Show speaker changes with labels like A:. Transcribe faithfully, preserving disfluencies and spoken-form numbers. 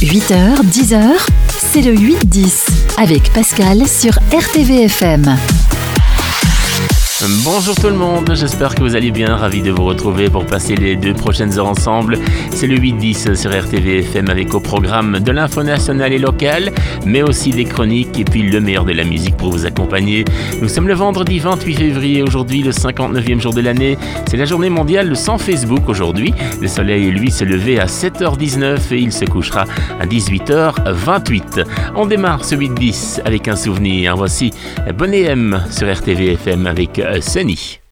A: huit heures, dix heures, c'est le huit dix avec Pascal sur R T V F M.
B: Bonjour tout le monde, j'espère que vous allez bien, ravi de vous retrouver pour passer les deux prochaines heures ensemble. C'est le huit dix sur R T V F M avec au programme de l'info nationale et locale, mais aussi des chroniques et puis le meilleur de la musique pour vous accompagner. Nous sommes le vendredi vingt-huit février, aujourd'hui le cinquante-neuvième jour de l'année. C'est la journée mondiale sans Facebook aujourd'hui. Le soleil, lui, s'est levé à sept heures dix-neuf et il se couchera à dix-huit heures vingt-huit. On démarre ce huit dix avec un souvenir. Voici Bonnet M sur R T V F M avec Sunny.